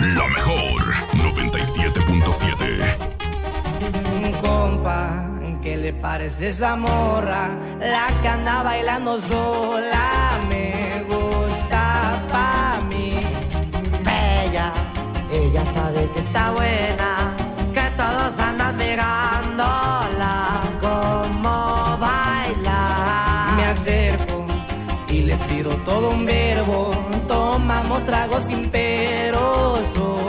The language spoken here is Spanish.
La mejor 97.7. Compa, ¿qué le parece esa morra? La que anda bailando sola me gusta pa' mí. Bella, ella sabe que está buena, que todos andan mirándola como baila. Me acerco y le tiro todo un verbo. Tomamos tragos sin pero,